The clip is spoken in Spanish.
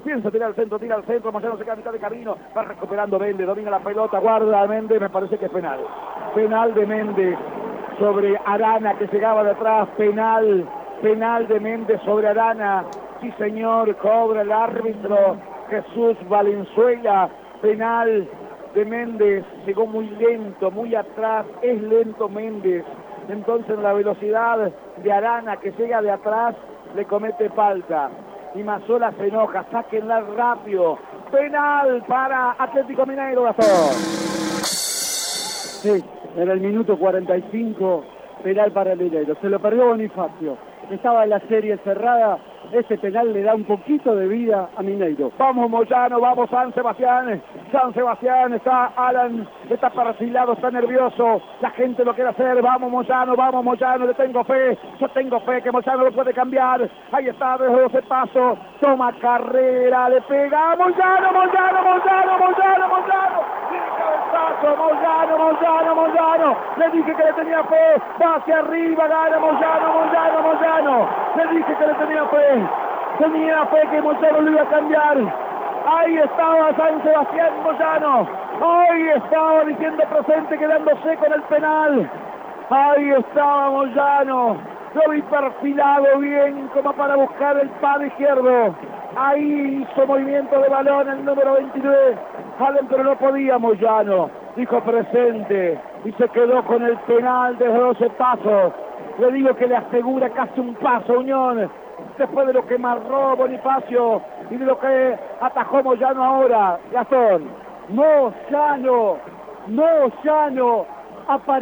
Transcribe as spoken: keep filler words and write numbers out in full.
piensa tirar al centro, tira al centro, Moyano se queda a mitad de camino, va recuperando Méndez, domina la pelota, guarda a Méndez, me parece que es penal. Penal de Méndez sobre Arana que llegaba de atrás, penal, penal de Méndez sobre Arana, sí señor, cobra el árbitro Jesús Valenzuela, penal de Méndez, llegó muy lento, muy atrás, es lento Méndez, entonces la velocidad de Arana que llega de atrás le comete falta, y Mazzola se enoja, sáquenla rápido, penal para Atlético Mineiro, Gastón. Sí, era el minuto cuarenta y cinco, penal para el Mineiro, se lo perdió Bonifacio, estaba la serie cerrada, ese penal le da un poquito de vida a Mineiro. Vamos Moyano, vamos San Sebastián, San Sebastián, está Alan, está perfilado, está nervioso, la gente lo quiere hacer, vamos Moyano, vamos Moyano, le tengo fe, yo tengo fe que Moyano lo puede cambiar, ahí está, desde doce pasos, toma carrera, le pega, Moyano, Moyano, Moyano, Moyano, Moyano, tiene cabezazo, Moyano, Moyano, Moyano, le dije que le tenía fe, va hacia arriba, gana Moyano, Moyano, Moyano, le dije que le tenía fe. Tenía fe que Moyano lo iba a cambiar. Ahí estaba San Sebastián Moyano. Ahí estaba diciendo presente, quedándose con el penal. Ahí estaba Moyano. Lo vi perfilado bien como para buscar el palo izquierdo. Ahí hizo movimiento de balón el número veintinueve. Allen, pero no podía Moyano. Dijo presente y se quedó con el penal de doce pasos. Le digo que le asegura casi un paso Unión. Después de lo que marró Bonifacio y de lo que atajó Moyano ahora, Gastón. Moyano, Moyano, apareció.